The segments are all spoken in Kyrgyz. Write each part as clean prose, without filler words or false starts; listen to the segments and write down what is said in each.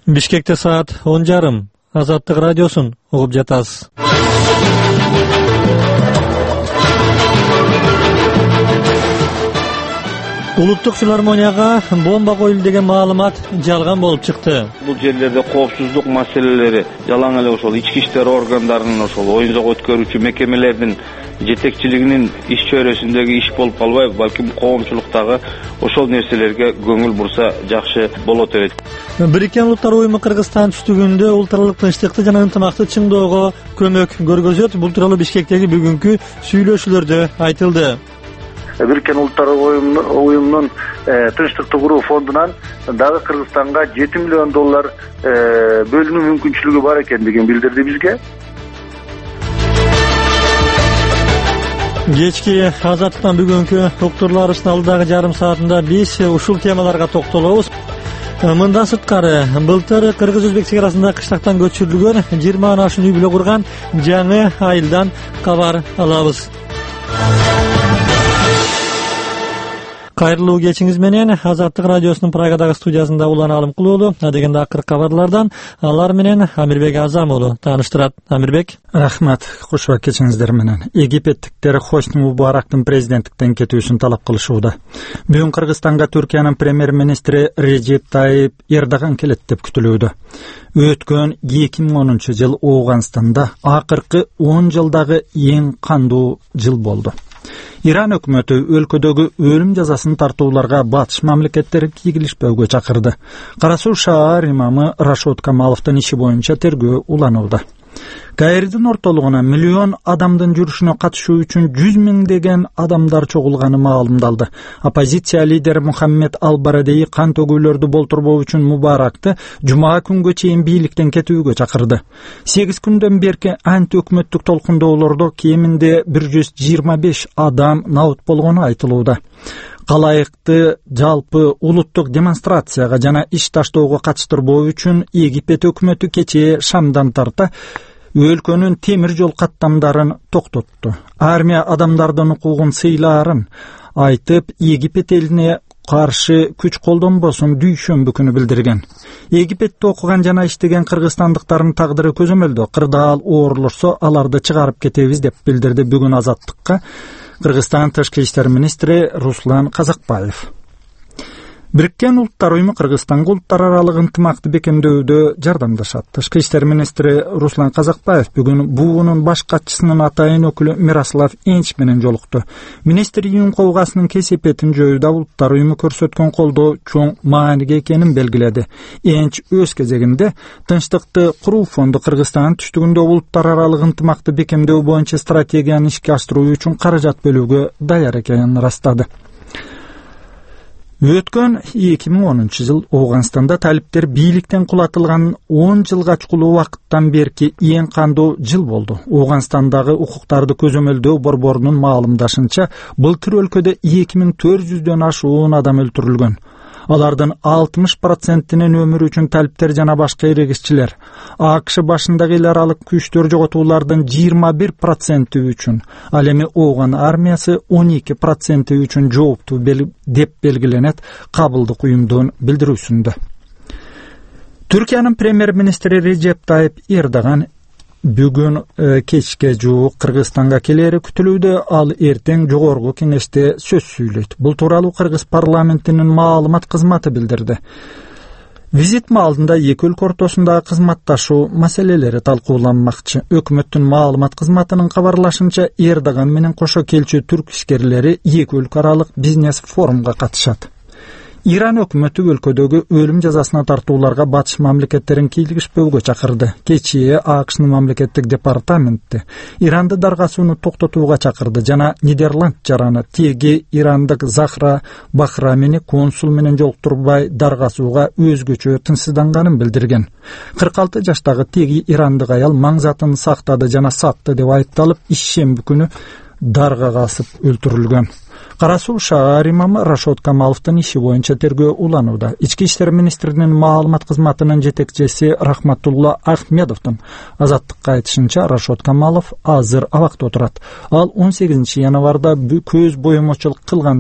Бишкекте саат 10:30. Азаттык радиосун угуп жатасыз. Улуттук филармонияга бомба коюлду деген маалымат жалган болуп чыкты. Бул жерлерде коопсуздук маселелери жалаң эле ошол ички иштер органдарынын, ошол оюн-зоок өткөрүүчү мекемелердин жетекчилигинин иш чөйрөсүндөгү иш болуп калбай, балким коомчулуктагы ошол нерселерге көңүл бурса жакшы болот эле. Бириккен Улуттар уюму Кыргызстан түштүгүндө улуттаралык тынчтыкты жана ынтымакты чыңдоого көмөк көргөзөт. Бул тууралуу Бишкектеги бүгүнкү сүйлөшүүлөрдө айтылды. Бириккен Улуттар уюмунун тынчтыкты куруу фондунан дагы Кыргызстанга $7 миллион бөлүнүү мүмкүнчүлүгү бар экендигин билдирди бизге. Кечки Азаттыктан бүгүнкү уктурларыбыздын алдыдагы жарым саатында биз ушул темаларга токтолобуз. Мындан сырткары, былтыр Кыргыз-Өзбек чегарасында кыштактан көчүрүлгөн 20 ашын үй бүлө курган жаңы айылдан кабар алабыз. Кайрылуу кечиңиз менен Азаттык радиосунун Прагадагы студиясында Улан Алымкул уулу адегенде акыркы кабарлардан алар менен Амирбек Азам уулу тааныштырат. Амирбек. Рахмат, кушук кечиңиздер менен. Египеттиктер Хосни Мубарактын президенттиктен кетүүсүн талап кылышууда. Бүгүн Кыргызстанга Түркиянын премьер-министри Режеп Тайип Эрдоган келет деп күтүлүүдө. Өткөн 2010 жыл Ооганстанда акыркы 10 жылдагы эң кандуу жыл болду. Иран өкмөтү өлкөдөгү өлүм жазасын тартууларга батыш мамлекеттери кийгилишпөөгө чакырды. Кара Суу шаар имамы Рашод Камаловдун иши боюнча тергөө уланууда. Каирдин ортолугуна миллион адамдын жүрүшүнө катышуу үчүн 100 миңдеген адамдар чогулганы маалымдалды. Оппозиция лидери Мухаммед Ал-Барадеи кан төгүүлөрдү болтурбоо үчүн Мубаракты жума күнгө чейин бийликтен кетүүгө чакырды. 8 күндөн берки ант өкмөттүк толкундоолордо кеминде 125 адам набыт болгону айтылууда. Калайыкты жалпы улуттук демонстрацияга жана иш таштоого катыштырбоо үчүн Египет өкмөтү кечээ Шамдан тарта өлкөнүн темир жол каттамдарын токтотту. Армия адамдардын укугун сыйлаарын айтып, Египет элине каршы күч колдонбосун дүйшөмбү билдирген. Египетте окуган жана иштеген кыргызстандыктардын тагдыры көзөмөлдө. Кырдаал оорлошсо аларды чыгарып кетебиз деп билдирди бүгүн Азаттыкка Кыргызстан тышкы иштер министри Руслан Казакбаев. Бириккен Улуттар уюму Кыргызстанга улуттар аралык ынтымакты бекемдөүүдө жардамдашат. Тышкы иштер министри Руслан Казакбаев бүгүн буунун баш катчысынын атайын өкүлү Мирослав Энч менен жолукту. Министр июнь ковгасынын кесепетин жоюуда улуттар уюму көрсөткөн колдоо чоң мааниге экенин белгиледи. Энч өз кезегинде тынчтыкты куруу фонду Кыргызстан түштүгүндө улуттар аралык ынтымакты бекемдөө боюнча стратегияны ишке ашыруу үчүн каражат бөлүүгө даяр экенин ырастады. Өткөн 2010 жыл Ооганстанда талиптер бийликтен кулатылган 10 жылга чукулуу убакыттан берки эң кандуу жыл болду. Ооганстандагы укуктарды көзөмөлдөө борборунун маалымдашынча, былтыр өлкөдө 2400дөн ашуун адам өлтүрүлгөн. Алардын 60%-нин өмүрү үчүн талиптер жана башка эрегисчилер. АКШ башындагы эл аралык күчтөр жоготуулардын 21% үчүн, ал эми Ооган армиясы 12% үчүн жооптуу деп белгиленет кабылдык уюмдун билдирүүсүндө. Түркиянын премьер-министри Режеп Тайип Эрдоган бүгүн кечке жуук Кыргызстанга келери күтүлүүдө. Ал эртең жогорку кеңеште сөз сүйлөйт. Бул тууралуу Кыргыз парламентинин маалымат кызматы билдирди. Визит маалында эки өлкө ортосундагы кызматташуу маселелери талкууланмакчы. Өкмөттүн маалымат кызматынын кабарлашынча, Эрдоган менен кошо келчү түрк ишкерлери эки өлкө аралык бизнес форумга катышат. Иран өкмөтү өлкөдөгү өлүм жазасына тартууларга батыш мамлекеттерин кийлигишпөөгө чакырды. Кечээ АКШнын мамлекеттик департаменти Иранды даргасууну токтотууга чакырды жана Нидерланд жараны теги ирандык Захра Бахрамени консул менен жолуктурбай даргасууга өзгөчө тынчсызданганын билдирген. 46 жаштагы теги ирандык аял маңзатын сактады жана сатты деп айыпталып, ишемби күнү даргага асып өлтүрүлгөн. Кара Суу шаар имамы Рашод Камаловдун иши боюнча тергөө уланууда. Ички иштер министринин маалымат кызматынын жетекчиси Рахматулла Ахмедовдун Азаттыкка айтышынча, Рашод Камалов азыр абакта отурат. Ал 18 январда көз боемочулук кылган деп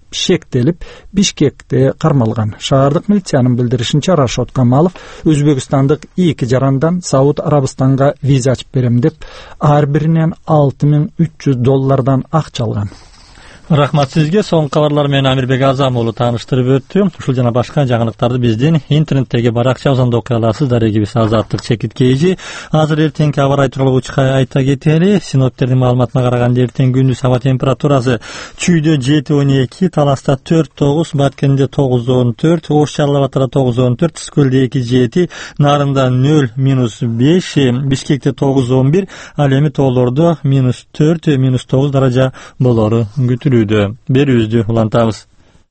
шектелип, Бишкекте кармалган. Шаардык милициянын билдиришинче Рашод Камалов өзбекстандык 2 жарандан Сауд Арабистанга виза ачып берем деп, ар биринен $6,300 акча алган. Рахмат сизге. Соңку кабарлар менен Амирбек Азам уулу тааныштырып өттү. Ушул жана башка жаңылыктарды биздин интернеттеги баракчабыздан окуй аласыз. Дарегибиз Азаттык Чекиткейжи. Азыр эртеңки аба ырайы тууралуу айта кетели. Синоптиктердин маалыматына караганда эртең күндүз аба температурасы Чүйдө 7-12, Таласта 4-9, Баткенде 9-14, Ош Чаллы Батырда 9-14, Түскөлдө 2-7, Нарында 0-5, Бишкекте 9-11, ал эми тоолордо -4, -9 даража болору күтүлүүдө. Берүүбүздү улантабыз.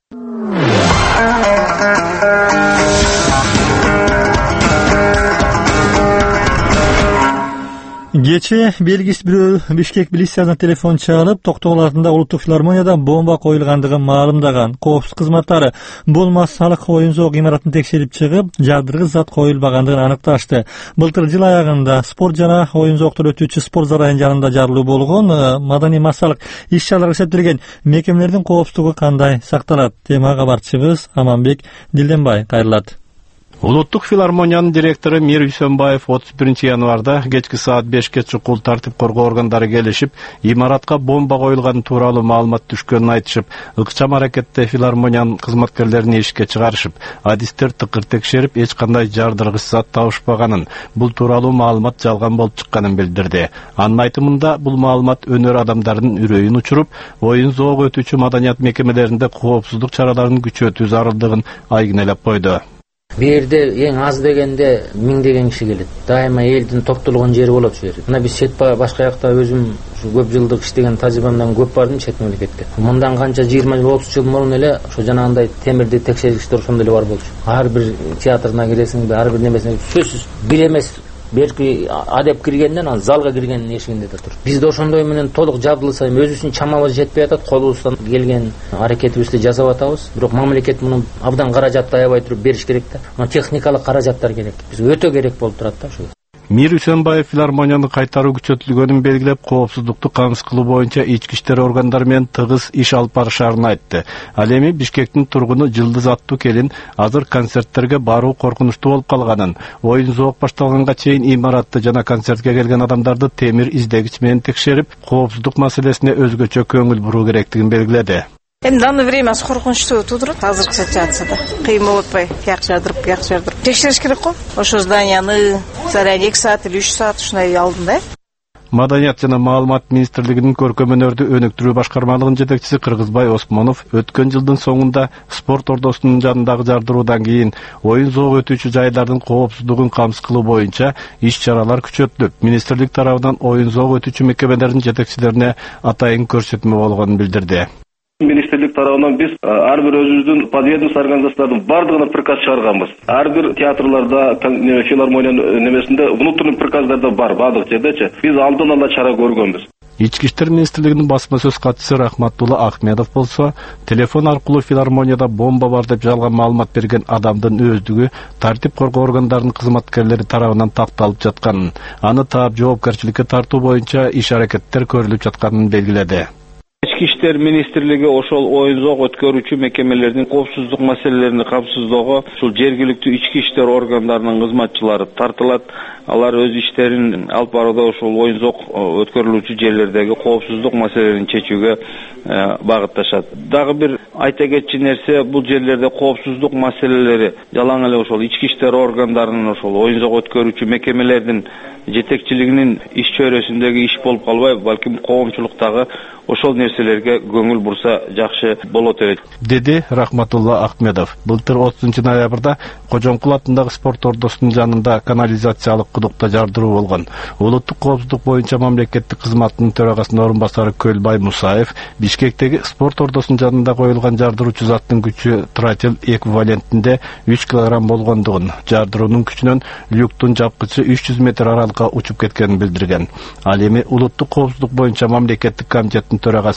Кече белгисиз бирөө Бишкек милициясына телефон чалып, Токтогул атында улуттук филармонияда бомба коюлгандыгын маалымдаган. Коопсуздук кызматтары бул массалык оюн-зоок имаратын текшерип чыгып, жабдыргыч зат коюлбагандыгын аныкташты. Былтыр жыл аягында спорт жана оюн-зооктор өтүүчү спорт сарайынын жанында жарылуу болгон. Маданий массалык иш-чараларга эсептелген мекемелердин коопсуздугу кандай сакталат? Тема кабарчыбыз Аманбек Дилденбай кайрылат. Улуттук филармониянын директору Мир Үсөнбаев 31 январда кечки саат 5ке чукул тартип коргоо органдары келишип, имаратка бомба коюлганы тууралуу маалымат түшкөнүн айтышып, ыкчам аракетте филармониянын кызматкерлерин ишке чыгарышып, адистер тыкыр текшерип, эч кандай жардыргыч зат табышпаганын, бул тууралуу маалымат жалган болуп чыкканын билдирди. Анын айтымында бул маалымат өнөр адамдарынын үрөйүн учуруп, оюн-зоок өтүүчү маданият мекемелеринде коопсуздук чараларын күчөтүү зарылдыгын айгинелеп койду. Бу жерде эң аз дегенде 1000 киши келет. Дайыма элдин топтолгон жери болот ушул жер. Мына биз чет башка жакта өзүм көп жылдык иштеген тажрыйбамдан көп бардым чет мамлекетке. Мындан канча 20-30 жыл мурун эле ошо жанагындай темирди текшергичтер ошондой эле бар болчу. Ар бир театрына киресиң, ар бир немесине сөзсүз бир эмес. Берки адеп киргенден ал залга киргендин эшигинде да тур. Бизде ошондой менен толук жабдылса, өзүбүздүн чамабыз жетпей атат, колубуздан келген аракетибизди жасап атабыз. Бирок мамлекет муну абдан каражатты аябай туруп бериш керек да. Техникалык каражаттар керек. Бизге өтө керек болуп турат да ошо. Мир Үсөнбаев филармонияны кайтаруу күчөтүлгөнүн белгилеп, коопсуздукту камсыз кылуу боюнча ички иштер органдары менен тыгыз иш алып барышаарын айтты. Ал эми Бишкектин тургуну Жылдыз аттуу келин азыр концерттерге баруу коркунучтуу болуп калганын, оюн-зоок башталганга чейин имаратты жана концертке келген адамдарды темир издегич менен текшерип, коопсуздук маселесине өзгөчө көңүл буруу керектигин белгиледи. В данное время коркунучтуу туудурат азыркы ситуацияда. Кыйын болуп атпайбы? Тияк жардырып. Текшериш керек го. Ошо зданияны заряд 2 саат или 3 саат ушундай алдында. Маданият жана маалымат министрлигинин көркөм өнөрдү өнүктүрүү башкармалыгынын жетекчиси Кыргызбай Осмонов өткөн жылдын соңунда спорт ордосунун жанындагы жардыруудан кийин оюн-зоок өтүүчү жайлардын коопсуздугун камсыз кылуу боюнча иш-чаралар күчөтүлүп, министрлик тарабынан оюн-зоок өтүүчү мекемелердин жетекчилерине атайын көрсөтмө болгонун билдирди. Министрлик тарабынан биз ар бир өзүбүздүн подведомство организациялардын бардыгына приказ чыгарганбыз. Ар бир театрларда, филармониянын немесинде внутренний приказдарда бар, бардык жердечи. Биз алдын ала чара көргөнбүз. Ички иштер министрлигинин басма сөз катчысы Рахматулла Ахмедов болсо, телефон аркылуу филармонияда бомба бар деп жалган маалымат берген адамдын өздүгү тартип коргоо органдарынын кызматкерлери тарабынан такталып жатканын, аны таап жоопкерчиликке тартуу боюнча иш-аракеттер көрүлүп жатканын белгиледи. Ички иштер министрлиги ошол оюн-зоок өткөрүүчү мекемелердин коопсуздук маселелерин камсыздоого ушул жергиликтүү ички иштер органдарынын кызматчылары тартылат. Алар өз иштерин алып барууда ушул оюн-зоок өткөрүлүүчү жерлердеги коопсуздук маселелерин чечүүгө багытташат. Дагы бир айта кетчү нерсе, бул жерлерде коопсуздук маселелери жалаң эле ошол ички иштер органдарынын ошол оюн-зоок өткөрүүчү мекемелердин жетекчилигинин иш чөйрөсүндөгү иш болуп калбай, балким коомчулуктагы ошол нерселерге көңүл бурса жакшы болот эле, деди Рахматулла Ахмедов. Былтыр 30 ноябрда Кожоңкул атындагы спорт ордосунун жанында канализациялык кудукта жардыруу болгон. Улуттук коопсуздук боюнча мамлекеттик кызматтын төрагасынын орун басары Көлбай Мусаев Бишкектеги спорт ордосунун жанында коюлган жардыруучу заттын күчү тротил эквивалентинде 3 кг болгондугун, жардыруунун күчүнөн люктун жапкычы 300 метр аралыкка учуп кеткенин билдирген. Ал эми улуттук коопсуздук боюнча мамлекеттик комитеттин төрагасы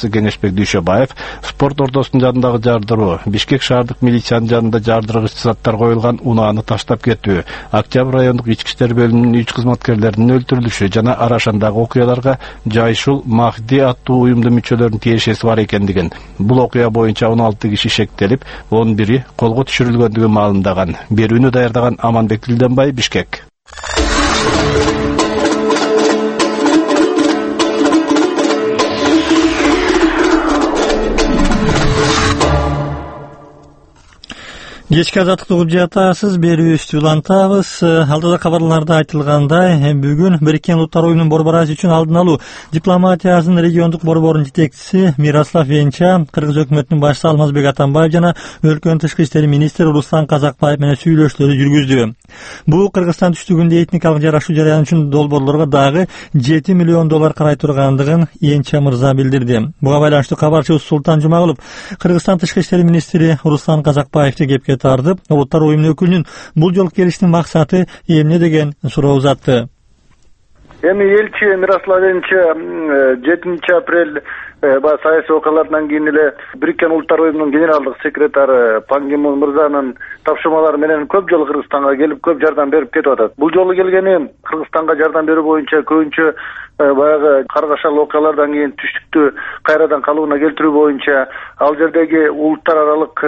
башчысы Кеңешбек Дүйшөбаев спорт ордосунун жанындагы жардыруу, Бишкек шаардык милициянын жанында жардыргыч заттар коюлган унааны таштап кетүү, Октябрь райондук ички иштер бөлүмүнүн 3 кызматкерлеринин өлтүрүлүшү жана Арашандагы окуяларга Жайшул Махди аттуу уюмдун мүчөлөрүнүн тиешеси бар экендигин, бул окуя боюнча 16 киши шектелип, 11-и колго түшүрүлгөндүгү маалымдаган. Берүүнү даярдаган Аманбек Дилденбай, Бишкек. Кечки азаттыкты угуп жатасыз, берүүбүздү улантабыз. Алдыда кабарларда айтылгандай, бүгүн Бириккен Улуттар уюмунун борбор азы үчүн алдын алуу дипломатиясынын региондук борборунун жетекчиси Мирослав Венча, Кыргыз өкмөтүнүн башчысы Алмазбек Атамбаев жана өлкөнүн тышкы иштер министри Руслан Казакбаев менен сүйлөшүүлөрдү жүргүздү. Бул Кыргызстан түштүгүндө этникалык жарашуу жарыян үчүн долбоорлорго дагы $7 миллион карай тургандыгын Венча мырза билдирди. Буга байланыштуу кабарчыбыз Султан Жумагулов Кыргызстан тышкы иштер министри Руслан Казакбаевди кепке тартып, улуттар уюмунун өкүлүнүн бул жолку келиштин максаты эмне деген суроо узатты. Эми элчи Мирослав Венча 7 апрель саясий окуялардан кийин эле Бириккен Улуттар уюмунун генералдык секретары Пан Ги Мун мырзанын тапшырмалары менен көп жолу Кыргызстанга келип, көп жардам берип кетип атат. Бул жолу келгени Кыргызстанга жардам берүү боюнча көбүнчө баягы каргашал окуялардан кийин түштүктү кайрадан калыбына келтирүү боюнча, ал жердеги улуттар аралык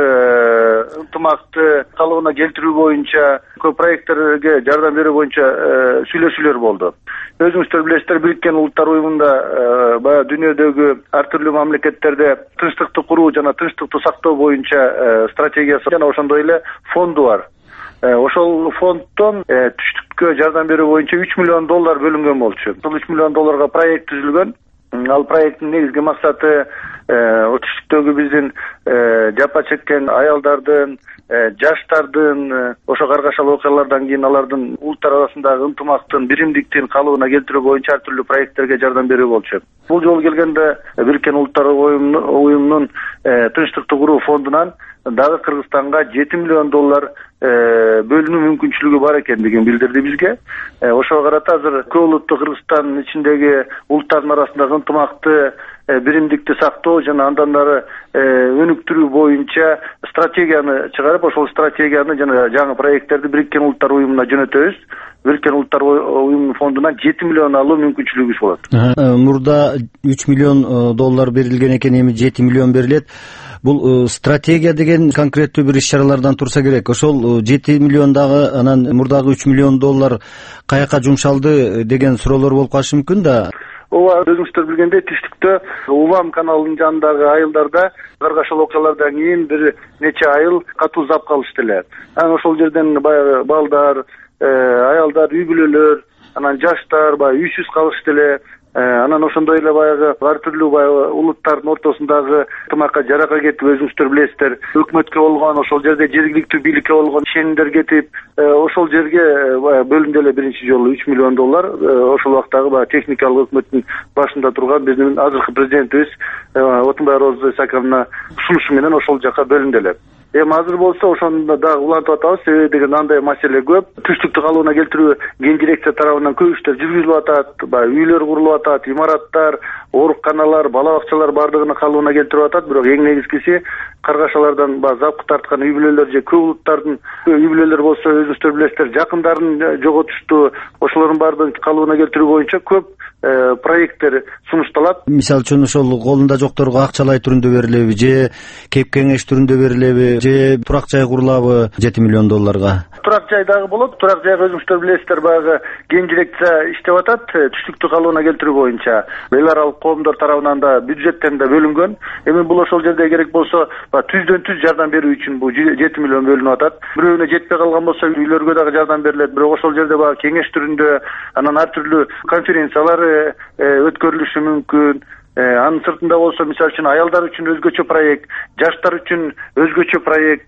ынтымакты калыбына келтирүү боюнча, көп проекттерге жардам берүү боюнча сүйлөшүүлөр болду. Өзүңүздөр билесиздер, Бириккен Улуттар уюмунда баягы дүйнөдөгү ар түрдүү мамлекеттерде тынчтыкты куруу жана тынчтыкты сактоо боюнча стратегиясы жана ошондой эле фонду бар. Ошол фонддон түштүккө жардам берүү боюнча $3 миллион бөлүнгөн болчу. Бул $3 миллион проект түзүлгөн. Ал проекттин негизги максаты түштүктөгү биздин жапа чеккен аялдардын, жаштардын, ошо каргашал окуялардан кийин алардын улуттар арасындагы ынтымактын, биримдиктин калыбына келтирүү боюнча ар түрдүү проекттерге жардам берүү болчу. Бул жолу келгенде Бириккен Улуттар уюмунун тынчтыкты куруу фондунан дагы Кыргызстанга $7 миллион бөлүнүү мүмкүнчүлүгү бар экендигин билдирди бизге. Ошого карата азыр көп улуттуу Кыргызстандын ичиндеги улуттардын арасындагы ынтымакты, биримдикти сактоо жана андан ары өнүктүрүү боюнча стратегияны чыгарып, ошол стратегияны жана жаңы проекттерди Бириккен Улуттар уюмуна жөнөтөбүз. Бириккен Улуттар уюмунун фондунан $7 миллион алуу мүмкүнчүлүгүбүз болот. Мурда $3 миллион берилген экен, эми $7 миллион берилет. Бул стратегия деген конкреттүү бир иш-чаралардан турса керек. Ошол $7 миллион дагы анан мурдагы $3 миллион каяка жумшалды деген суроолор болуп калышы мүмкүн да. Ооба, өзүңүздөр билгендей, түштүктө Увам каналынын жанындагы айылдарда каргашал окуялардан кийин бир нече айыл катуу зап калышты эле. Анан ошол жерден баягы балдар, аялдар, үй бүлөлөр, анан жаштар баягы үйсүз калышты эле. Анан ошондой эле баягы ар түрлүү баягы улуттардын ортосундагы ынтымакка жарака кетип, өзүңүздөр билесиздер, өкмөткө болгон, ошол жерде жергиликтүү бийликке болгон ишенимдер кетип, ошол жерге бөлүндү эле биринчи жолу $3 миллион. Ошол убактагы баягы техникалык өкмөттүн башында турган биздин азыркы президентибиз Отунбай Роза Исаковна сунушу менен ошол жака бөлүндү эле. Эми азыр болсо ошондо дагы улантып атабыз, себеби деген андай маселе көп. Түштүктү калыбына келтирүү ген дирекция тарабынан көп иштер жүргүзүлүп атат, баягы үйлөр курулуп атат, имараттар, ооруканалар, бала бакчалар бардыгын калыбына келтирип атат. Бирок эң негизгиси каргашалардан запкы тарткан үй бүлөлөр же көп улуттардын үй бүлөлөр болсо, өзүңүздөр билесиздер, жакындарын жоготушту. Ошолордун бардыгын калыбына келтирүү боюнча көп проекттер сунушталат. Мисалы үчүн ошол колунда жокторго акчалай түрүндө берилеби же кеп кеңеш түрүндө берилеби же турак жай курулабы $7 миллион? Турак жай дагы болот. Турак жайга өзүңүздөр билесиздер, баягы ген дирекция иштеп атат, түштүктү калыбына келтирүү боюнча. Эл аралык коомдор тарабынан да бюджеттен да бөлүнгөн. Эми бул ошол жерде керек болсо түздөн-түз жардам берүү үчүн бул $7 миллион бөлүнүп атат. Бирөөнө жетпей калган болсо үйлөргө дагы жардам берилет. Бирок ошол жерде баягы кеңеш түрүндө, анан ар түрлүү конференциялар өткөрүлүшү мүмкүн. Анын сыртында болсо, мисалы үчүн аялдар үчүн өзгөчө проект, жаштар үчүн өзгөчө проект,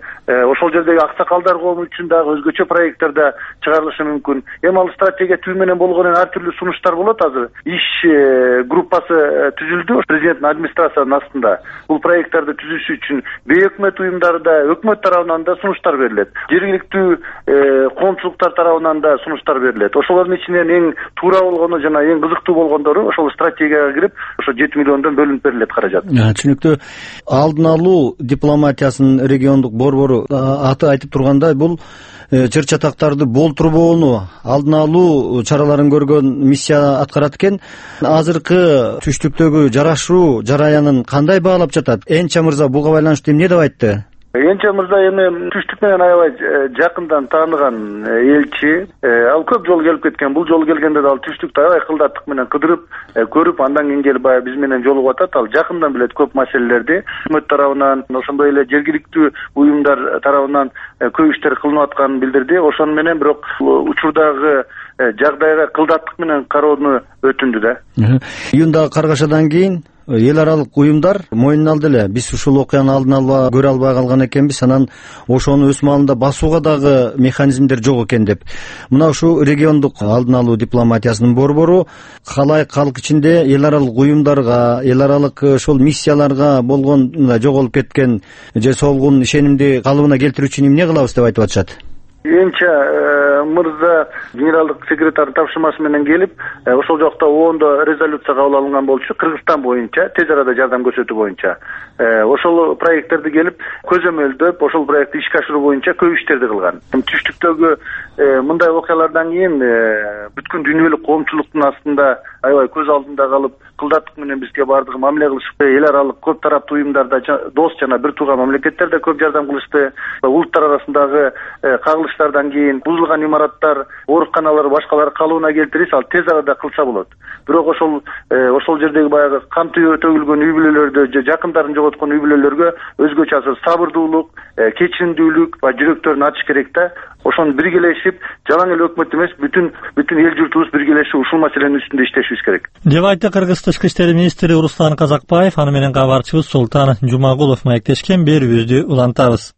ошол жердеги аксакалдар коому үчүн дагы өзгөчө проекттер да чыгарылышы мүмкүн. Эми ал стратегия түзүү менен болгондон ар түрлүү сунуштар болот. Азыр иш группасы түзүлдү президенттин администрациясынын астында. Бул проекттерди түзүш үчүн бейөкмөт уюмдар да, өкмөт тарабынан да сунуштар берилет. Жергиликтүү коомчулуктар тарабынан да сунуштар берилет. Ошолордун ичинен эң туура болгону жана эң кызыктуу болгондору ошол стратегияга кирип, ошо 7 миллиондон бөлүнүп берилет каражат. Түшүнүктүү. Алдын алуу дипломатиясынын региондук борбору аты айтып тургандай, бул чыр чатактарды болтурбоону алдын алуу чараларын көргөн миссия аткарат экен. Азыркы түштүктөгү жарашуу жараянын кандай баалап жатат? Энча мырза буга байланыштуу эмне деп айтты? Энча мырза эми түштүк менен аябай жакындан тааныган элчи. Ал көп жолу келип кеткен. Бул жолу келгенде да ал түштүктү аябай кылдаттык менен кыдырып, көрүп, андан кийин келип биз менен жолугуп атат. Ал жакындан билет көп маселелерди. Өкмөт тарабынан, ошондой эле жергиликтүү уюмдар тарабынан көп иштер кылынып атканын билдирди. Ошону менен бирок учурдагы жагдайга кылдаттык менен кароону өтүндү да. Июндагы каргашадан кийин эл аралык уюмдар мойнуна алды эле. Биз ушул окуяны алдын ала көрө албай калган экенбиз, анан ошону өз маалында басууга дагы механизмдер жок экен деп. Мына ушул региондук алдын алуу дипломатиясынын борбору калай калк ичинде эл аралык уюмдарга, эл аралык ошол миссияларга болгон жоголуп кеткен же солгун ишенимди калыбына келтирүү үчүн эмне кылабыз деп айтып атышат? Энча мырза генералдык секретардын тапшырмасы менен келип, ошол жакта оондо резолюция кабыл алынган болчу, Кыргызстан боюнча тез арада жардам көрсөтүү боюнча. Ошол проекттерди келип көзөмөлдөп, ошол проектти ишке ашыруу боюнча көп иштерди кылган. Түштүктөгү мындай окуялардан кийин бүткүл дүйнөлүк коомчулуктун астында аябай көз алдында калып, кылдаттык менен бизге бардыгы мамиле кылышып, эл аралык көп тараптуу уюмдарда дос жана бир тууган мамлекеттерде көп жардам кылышты. Улуттар арасындагы кагылыштардан кийин бузулган имараттар, ооруканалар, башкалар калыбына келтирилсе, ал тез арада кылса болот. Бирок ошол жердеги баягы кан төгүлгөн үй бүлөлөрдө же жакындарын жоготкон үй бүлөлөргө өзгөчө сабырдуулук, кечиримдүүлүк ва жүрөктөрүн ачыш керек да. Ошону биргелешип, жалаң эле өкмөт эмес, бүтүн эл журтубуз биргелешип ушул маселенин үстүндө иштешибиз керек. Деп айтты Кыргыз тышкы иштер министри Руслан Казакбаев. Аны менен кабарчыбыз Султан Жумагулов маектешкен. Берүүбүздү улантабыз.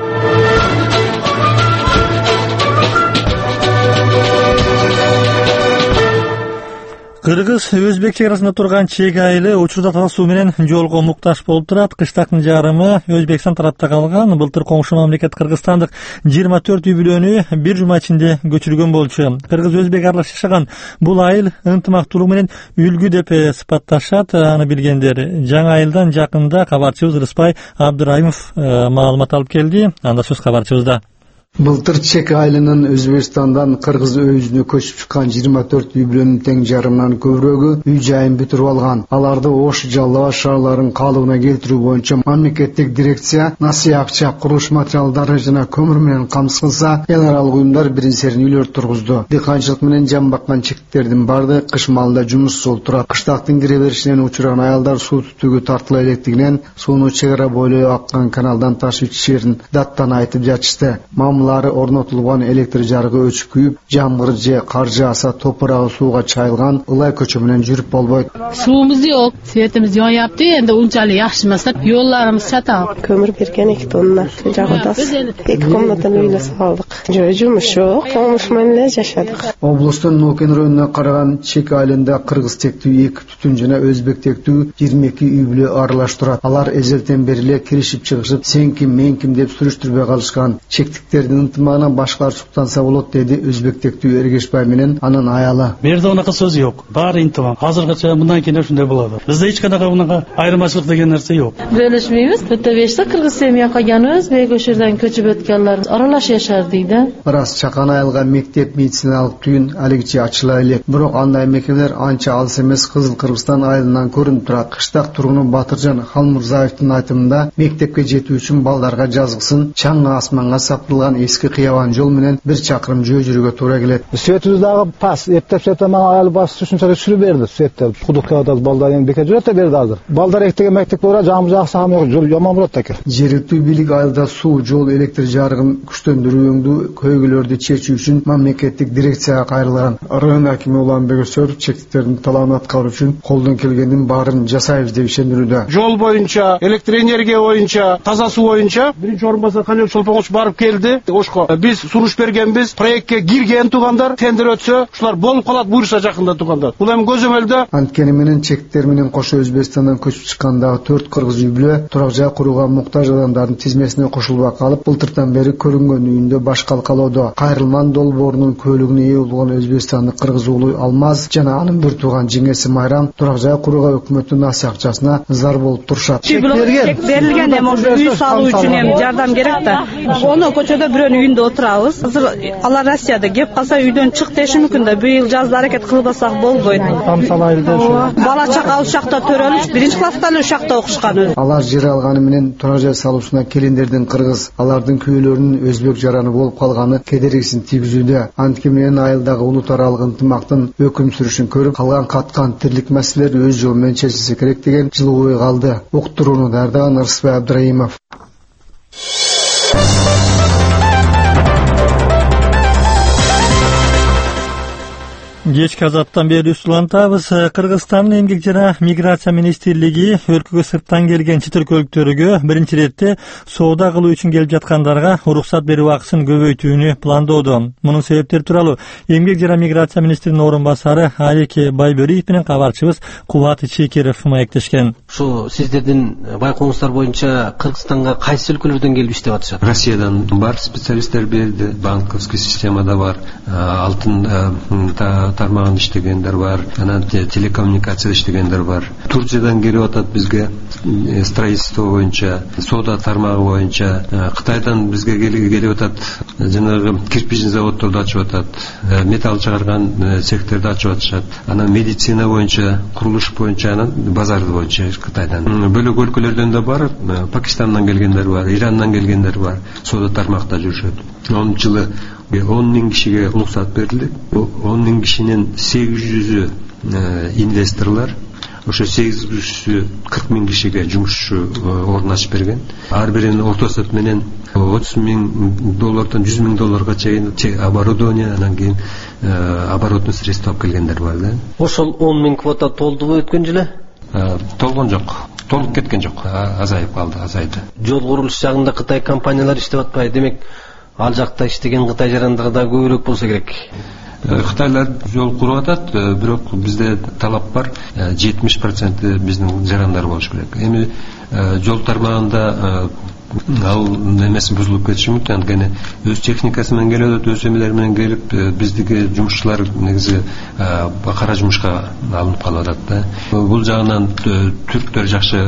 Кыргыз Өзбек чек арасында турган чек айылы учурда таза суу менен жолго муктаж болуп турат. Кыштактын жарымы Өзбекстан тарапта калган. Былтыр коңшу мамлекет Кыргызстандык 24 үй бүлөнү бир жума ичинде көчүргөн болчу. Кыргыз Өзбек аралаш жашаган бул айыл ынтымактуулук менен үлгү деп сыпатташат. Аны билгендер. Жаңы айылдан жакында кабарчыбыз Рыспай Абдырайымов маалымат алып келди. Анда сөз кабарчыбызда. Былтыр чек айылынын Өзбекстандан Кыргыз өйүнө көчүп чыккан 24 үй бүлөнүн тең жарымынан көбүрөгү үй жайын бүтүрүп алган. Аларды Ош, Жалал Абад шаарларынын калыбына келтирүү боюнча мамлекеттик дирекция насыя акча, курулуш материалдары жана көмүр менен камсыз кылса, эл аралык уюмдар бирин-серин үйлөр тургузду. Дыйканчылык менен жан баккан чекттердин баардыгы кыш маалында жумуш болуп турат. Кыштактын кире беришинен учураган аялдар суу түтүүгө тартыла электигинен сууну чек ара бойлой аккан каналдан ташып ичишерин даттан айтып жатышты. Орнотулган электр жарыгы өчүп күйүп, жамгыр же кар жааса топурагы сууга чайылган ылай көчө менен жүрүп болбойт. Суубуз жок, светimiz жояпты, энди унчалык жакшы эмес. Жолларыбыз чатак. Көмүр берген 2 тонна жагатас. 2 комнатаны үйлө салдык. Жумуш жок, комуш менен эле жашадык. Облустун Нокен районуна караган чек айылында кыргыз тектүү 2 түтүн жана өзбек тектүү 22 үй бүлө аралаш турат. Алар эзелтен бери эле киришип чыгышып, сен ким, мен ким деп сүрүштүрбөй калышкан. Чектиктердин ынтымагына башкалар суктанса болот, деди өзбек тектүү Эргешбай менен анын аялы. Берде унака сөз жок. Баары ынтымак. Азыргыча мындан кийин ушундай болот. Бизде эч кандай мынага айырмачылык деген нерсе жок. Бөлүшмөйбүз. Төтөбеште кыргыз семья калган, өзбек өшөрдөн көчүп өткөнлөр аралаш жашар дейди. Бираз чакан айылга мектеп, медициналык түйүн алигиче ачыла элек. Бирок андай мекемелер анча алыс эмес, Кызыл Кыргызстан айылынан көрүнүп турат. Кыштак тургуну Батыржан Халмурзаевдин айтымында мектепке жетүү үчүн балдарга жазгысын чаңга асманга саптылган эски кыябан жол менен 1 чакырым жөө жүрүүгө туура келет. Светибиз дагы пас, эптеп сетеман айыл басып ушунчалык сүрүп берди. Светтер кудук кабатат балдар эми бекер жүрөт да берди азыр. Балдар эктеген мектеп бора жамы жаксы жок, жол жаман болот экен. Жергиликтүү бийлик айылда суу, жол, электр жарыгын күчтөндүрүүгө көйгөйлөрдү чечүү үчүн мамлекеттик дирекцияга кайрылган. Район акими Уланбек Өсөров чектиктердин талабын аткаруу үчүн колдон келгендин баарын жасайбыз деп ишендирүүдө. Жол боюнча, электр энергия боюнча, таза суу боюнча биринчи орун басар Канек Чолпоңуш барып келди. ошко биз сунуш бергенбиз, проектке кирген туугандар, тендер өтсө ушулар болуп калат буюрса жакында туугандар. Бул эми көзөмөлдө. Анткени менен чектер менен кошо Өзбекстандан көчүп чыккандагы 4 кыргыз үй бүлө турак жай курууга муктаж адамдардын тизмесине кошулбай калып, былтыртан бери көрүнгөн үйүндө баш калкалоодо. Кайрылман долбоорунун көөлүгүнө ээ болгон өзбекстандык кыргыз уулу Алмаз жана анын бир тууган жеңеси Майрам турак жай курууга өкмөттүн насый акчасына зар болуп турушат. Берилген эми үй салуу үчүн эми жардам керек да. Оны көчөдө бирөөнүн үйүндө отурабыз. Азыр алар Россияда кеп калса үйдөн чык деши мүмкүн да. Быйыл жазда аракет кылбасак болбойт. Бала чака ушакта төрөлүп, 1-класста эле ушакта окушкан. Алар жер алганы менен турак жай салуусуна келиндердин кыргыз, алардын күйөөлөрүнүн өзбек жараны болуп калганы кедергисин тийгизүүдө. Анткени менен айылдагы улут аралык ынтымактын өкүм сүрүшүн көрүп, калган каткан тирлик маселелер өз жолу менен чечилсе керек деген жылуу ой калды. Уктурууну даярдаган Ырысбай Абдраимов. Кечки азаттан бери улантабыз. Кыргызстандын эмгек жана миграция министрлиги өлкөгө сырттан келген чет өлкөлүктөргө биринчи четте соода кылуу үчүн келип жаткандарга уруксат берүү акысын көбөйтүүнү пландоодо. Мунун себептери тууралуу эмгек жана миграция министринин орун басары Алик Байбериев менен кабарчыбыз Кубат Чекеров маектешкен. Ушу сиздердин байкооңуздар боюнча Кыргызстанга кайсы өлкөлөрдөн келип иштеп атышат? Россиядан бар специалисттер берди, банковский системада бар, алтын тармагында иштегендер бар, анан телекоммуникацияда иштегендер бар. Турциядан келип атат бизге строительство боюнча, соода тармагы боюнча. Кытайдан бизге келип атат, жанагы кирпичный заводдорду ачып атат, металл чыгарган цехтерди ачып атышат. Анан медицина боюнча, курулуш боюнча, анан базар боюнча Кытайдан. Бөлөк өлкөлөрдөн да бар, Пакистандан келгендер бар, Ирандан келгендер бар, соода тармакта жүрүшөт. 10 жылы 10.000 кишиге уруксат берилди. 10.000 кишинин 800-ü инвесторлар, ошо 800-ü 40.000 кишиге жумушчу орун ачып берген. Ар биринин орто эсеп менен $30.000 $100.000 чейин оборудование, анан кийин оборотный средства алып келгендер бар да. Ошол 10.000 квота толдубу өткөн жылы? Толгон жок. Толуп кеткен жок. Азайып калды, азайды. Жол курулуш жагында Кытай компаниялары иштеп атпайбы? Демек, ал жакта иштеген Кытай жарандары да көбүрөөк болсо керек. Кытайлар жол куруп атат, бирок бизде талап бар, 70% биздин жарандар болуш керек. Эми жол тармагында ал немеси бузулуп кетиши мүмкүн, анткени өз техникасы менен келип, өз эмелери менен келип, биздики жумушчулар негизи кара жумушка алынып калып атат да. Бул жагынан түрктөр жакшы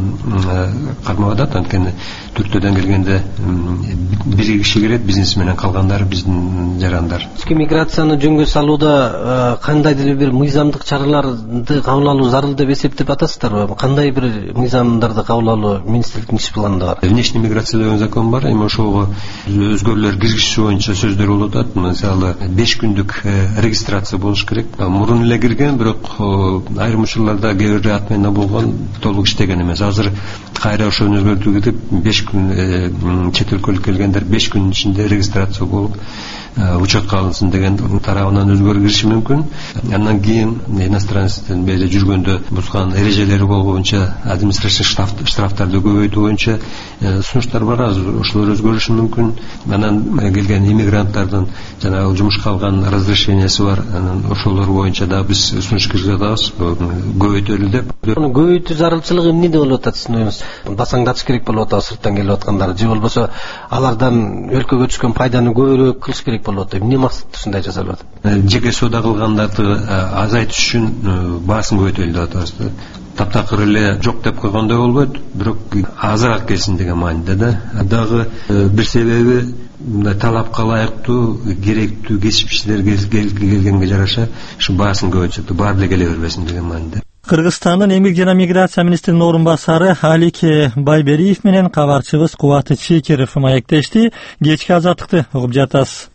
кармап атат, анткени түрктөрдөн келгенде бир киши келет, бизнес менен калгандары биздин жарандар. Ички миграцияны жөнгө салууда кандайдыр бир мыйзамдык чараларды кабыл алуу зарыл деп эсептеп атасыздарбы? Кандай бир мыйзамдарды кабыл алуу министрликтин иш планында бар? Внешний миграция деген закон бар, эми ошого өзгөрүүлөр киргизүү боюнча сөздөр болуп атат. Мисалы 5 күндүк регистрация болуш керек. Мурун эле кирген, бирок айрым учурларда кээ бир отмена болгон, толук иштеген эмес. Азыр кайра ошону өзгөртүүгө деп 5 күн чет өлкөлүк келгендер 5 күнүн ичинде регистрация болуп учетко алынсын деген тарабынан өзгөрүү кириши мүмкүн. Андан кийин иностранецтен бери жүргөндө бузган эрежелери боюнча административдик штрафтарды көбөйтүү боюнча сунуштар бар, ошолор өзгөрүшү мүмкүн. Анан келген иммигранттардын жанагы жумушка алган разрешениясы бар, анан ошолор боюнча да биз сунуш киргизе атабыз, көбөйтөлү деп. Аны көбөйтүү зарылчылыгы эмнеде болуп атат сиздин оюңуз? Басаңдатыш керек болуп атабы сырттан келип аткандар, же болбосо алардан өлкөгө түшкөн пайданы көбүрөөк кылыш керек болуп атат? Эмне максатта ушундай жасалып атат? Жеке соода кылгандарды азайтыш үчүн баасын көбөйтөлү деп атабыз. Таптакыр эле жок деп койгондой болбойт, бирок азыраак келсин деген мааниде да. Дагы бир себеби талапка ылайыктуу, керектүү кесипчилер келгенге жараша ушу баасын көбөйтүп, баары эле келе бербесин деген мааниде. Кыргызстандын эмгек жана миграция министринин орун басары Алик Байбериев менен кабарчыбыз Кубат Чекеров маектешти. Кечки азаттыкты угуп жатасыз.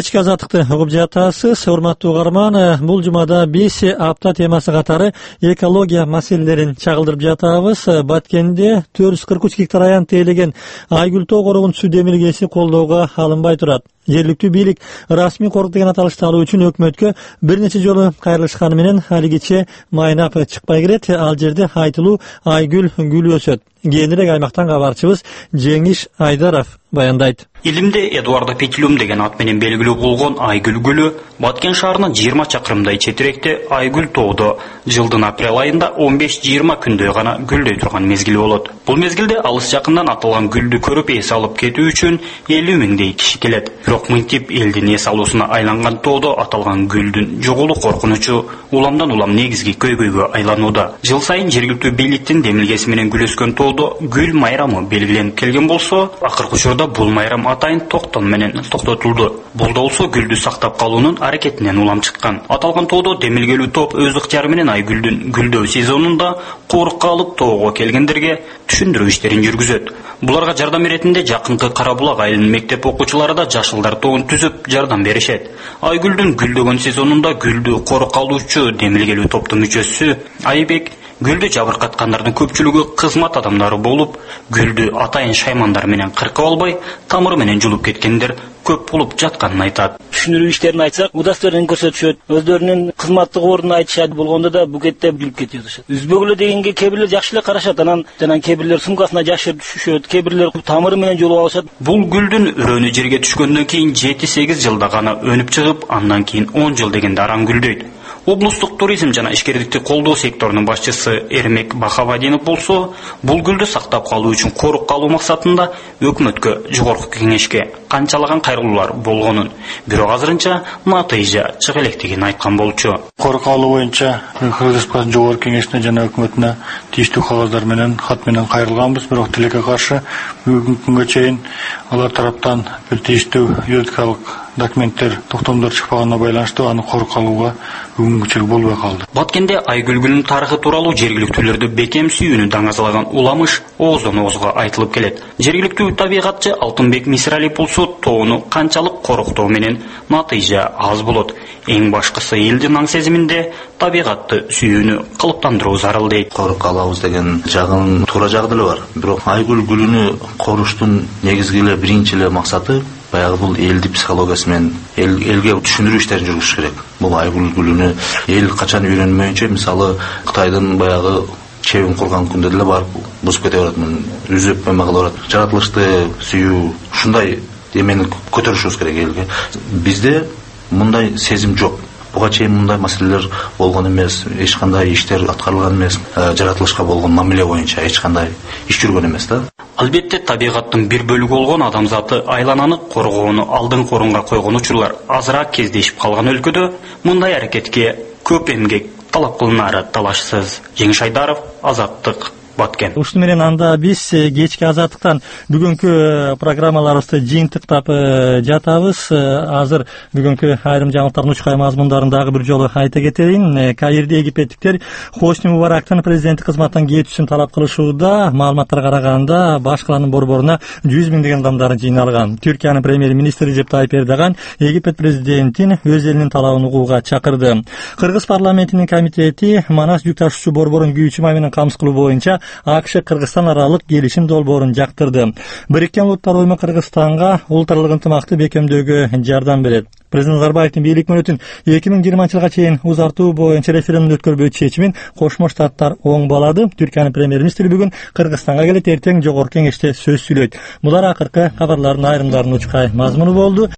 кечки азаттыкты угуп жатасыз. Урматтуу угарман, бул жумада биз апта темасы катары экология маселелерин чагылдырып жатабыз. Баткенде 443 гектар аян тейлеген Айгүл тоо корогун суу демилгеси колдоого алынбай турат. Жергиликтүү бийлик расмий корк деген аталышты алуу үчүн өкмөткө бир нече жолу кайрылышканы менен алигиче майнап чыкпай келет. Ал жерде айтылуу Айгүл гүлү өсөт. Кийинирээк аймактан кабарчыбыз Жеңиш Айдаров баяндайт. Илимде Эдуардо Петлюм деген ат менен белгилүү болгон Айгүл гүлү Баткен шаарынан 20 чакырымдай четиректе Айгүл тоодо жылдын апрель айында 15-20 күндөй гана гүлдөй турган мезгили болот. Бул мезгилде алыс жакындан аталган гүлдү көрүп эс алып кетүү үчүн 50 миңдей киши келет. Бирок мынтип элдин эс алуусуна айланган тоодо аталган гүлдүн жогулуу коркунучу уламдан улам негизги көйгөйгө айланууда. Жыл сайын жергиликтүү бийликтин демилгеси менен гүл өскөн тоодо гүл майрамы белгиленип келген болсо, акыркы учурда бул майрам атайын токтом менен токтотулду. Бул да болсо гүлдү сактап калуунун аракетинен улам чыккан. Аталган тоодо демилгелүү топ өз ыкчары менен Айгүлдүн гүлдөө сезонунда корукка алып тоого келгендерге түшүндүрүү иштерин жүргүзөт. Буларга жардам иретинде жакынкы Карабулак айылынын мектеп окуучулары да жашылдар тобун түзүп жардам беришет. Айгүлдүн гүлдөгөн сезонунда гүлдү корукка алуучу демилгелүү топтун мүчөсү Айбек гүлдү жабыркаткандардын көпчүлүгү кызмат адамдары болуп, гүлдү атайын шаймандар менен кыркып албай, тамыры менен жулуп кеткендер көп болуп жатканын айтат. Түшүндүрүү иштерин айтсак, удастырын көрсөтүшөт, өздөрүнүн кызматтык ордун айтышат, болгондо да букетте жүлүп кетип жатышат. Үзбөгүлө дегенге кээ бирлер жакшы эле карашат, анан кээ бирлер сумкасына жашырып түшүшөт, кээ бирлер тамыры менен жулуп алышат. Бул гүлдүн өрөнү жерге түшкөндөн кийин 7-8 жылда гана өнүп чыгып, андан кийин 10 жыл дегенде араң гүлдөйт. Облустук туризм жана ишкерликти колдоо секторунун башчысы Эрмек Бахавадинов болсо, бул гүлдү сактап калуу үчүн корукка алуу максатында өкмөткө, жогорку кеңешке канчалаган кайрылуулар болгонун, бирок азырынча натыйжа чыга электигин айткан болчу. Корукка алуу боюнча Кыргыз жогорку кеңешине жана өкмөтүнө тийиштүү кагаздар менен, кат менен кайрылганбыз, бирок тилекке каршы бүгүнкү күнгө чейин алар тараптан бир тийиштүү юридикалык документтер, токтомдор чыкпаганына байланыштуу аны корукка алууга бүгүнкүчө болбой калды. Баткенде Айгүл гүлүнүн тарыхы тууралуу жергиликтүүлөрдү бекем сүйүүнү даңазалаган уламыш ооздон оозго айтылып келет. Жергиликтүү табигатчы Алтынбек Мисралиев болсо, тоону канчалык коруктоо менен натыйжа аз болот. Эң башкысы элдин аң сезиминде табигатты сүйүүнү калыптандыруу зарыл дейт. Корукка алабыз деген жагынын туура жагы деле бар. Бирок Айгүл гүлүнү коруштун негизги эле биринчи эле максаты баягы бул элди психологиясы менен элге түшүндүрүү иштерин жүргүзүш керек. Бул Айгүл гүлүнү эл качан үйрөнмөйүнчө, мисалы Кытайдын баягы чебин курган күндө деле барып бузуп кете барат, үзүп эме кыла барат. Жаратылышты сүйүү, ушундай эмени көтөрүшүбүз керек элге. Бизде мындай сезим жок. Буга чейин мындай маселелер болгон эмес, эч кандай иштер аткарылган эмес, жаратылышка болгон мамиле боюнча эч кандай иш жүргөн эмес да. Албетте табигаттын бир бөлүгү болгон адамзаты айлананы коргоону алдыңкы орунга койгон учурлар азыраак кездешип калган өлкөдө мындай аракетке көп эмгек талап кылынары талашсыз. Жеңиш Айдаров, Азаттык, Баткен. Ушуну менен анда биз кечки азаттыктан бүгүнкү программаларыбызды жыйынтыктап жатабыз. Азыр бүгүнкү айрым жаңылыктардын учкай мазмундарын дагы бир жолу айта кетейин. Каирде египеттиктер Хосни Мубарактын президенттик кызматтан кетүүсүн талап кылышууда. Маалыматтарга караганда башкалардын борборуна 100 миңдеген адамдар жыйналган. Түркиянын премьер-министри Режеп Тайип Эрдоган Египет президентин өз элинин талабын угууга чакырды. Кыргыз парламентинин комитети Манас жүк ташуучу борборун күйүүчү май менен камсыз кылуу боюнча АКШ-Кыргызстан аралык келишим долбоорун жактырды. Бириккен Улуттар уюму Кыргызстанга улуттаралык ынтымакты бекемдөөгө жардам берет. Президент Назарбаевдин бийлик мөөнөтүн 2020-жылга чейин узартуу боюнча референдум өткөрбөйт чечимин Кошмо Штаттар оң баалады. Түркиянын премьер-министри бүгүн Кыргызстанга келет, эртең жогорку кеңеште сөз сүйлөйт. Булар акыркы кабарлардын айрымдарынын учкай мазмуну болду.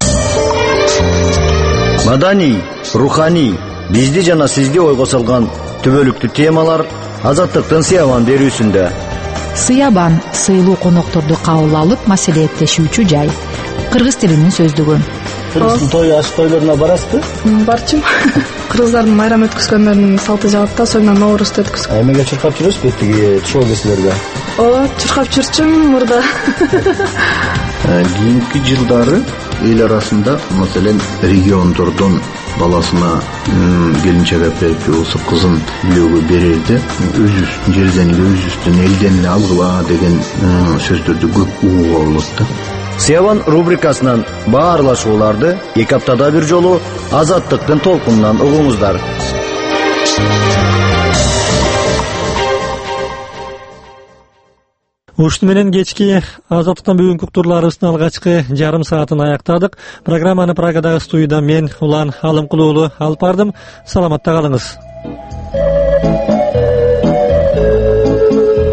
Маданий, руханий, бизди жана сизди ойго салган түбөлүктүү темалар Азаттыктын Сыябан берүүсүндө. Сыябан сыйлуу конокторду кабыл алып маселелеттешүүчү жай. Кыргыз тилинин сөздүгү. Кыргыздын той аш тойлоруна барасызбы? Барчым. Кыргыздардын майрам өткөзгөндөрүнүн салты жагат да, соңунан Ноорузду өткөзгөн. Эмеге чуркап жүрөсүзбү тиги шоу кесилерге? Чуркап жүрчүм мурда. Кийинки жылдары эл арасында, маселен, региондордон баласына келинчек берип болсо кызын үйлөөгө берерде өзүбүздүн жерден эле, өзүбүздүн элден эле алгыла деген сөздөрдү көп угууга болот да. Севан рубрикасынан баарлашууларды 2 аптада бир жолу Азаттыктын толкунунан угуңуздар. Ушуну менен кечки Азаттыктын бүгүнкү уктурларыбыздын алгачкы жарым саатын аяктадык. Программаны Прагадагы студияда мен Улан Алымкулуу уулу алып бардым. Саламатта калыңыз.